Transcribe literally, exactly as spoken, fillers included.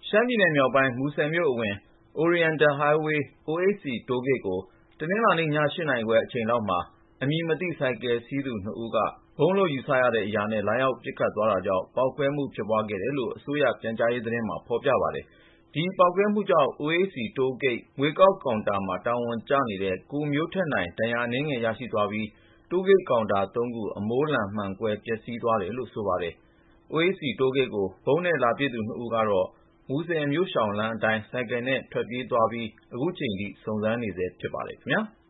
ရှမ်းပြည်နယ်မြောက်ပိုင်း မူဆယ်မြို့အဝင် Oriental Highway အို အေစ်စီ တိုးဂိတ်ကို တနင်္လာနေ့ည ၈ နာရီခွဲ အချိန်လောက်မှာ အမည်မသိ ဆိုင်ကယ်စီးသူ နှစ်ဦးက ဗုံးလို့ယူဆရတဲ့အရာနဲ့ လာရောက်ပစ်ခတ်သွားတာကြောင့် ပေါက်ကွဲမှု ဖြစ်ပွားခဲ့တယ်လို့ အစိုးရ ပြန်ကြားရေးသတင်းမှာ ဖော်ပြပါတယ်။ ဒီပေါက်ကွဲမှုကြောင့် အို အေးစီ တိုးဂိတ် ငွေကောက်ကောင်တာမှာ တာဝန်ကျနေတဲ့ ကိုမျိုးထက်နိုင် ဒဏ်ရာအနည်းငယ် ရရှိသွားပြီး တိုးဂိတ်ကောင်တာ သုံးခု အမိုးလန် မှန်ကွဲ ပျက်စီးသွားတယ်လို့ ဆိုပါတယ်။ အိုအေးစီ တိုးဂိတ်ကို ဗုံးနဲ့လာပစ်သူ နှစ်ဦးကတော့ မူဆယ်မြို့ရှောင်လမ်းအတိုင်း ဆိုင်ကယ်နဲ့ ထွက်ပြေးသွားပြီး ခုချိန်ထိ စုံစမ်းနေဆဲ ဖြစ်ပါတယ်ခင်ဗျာ။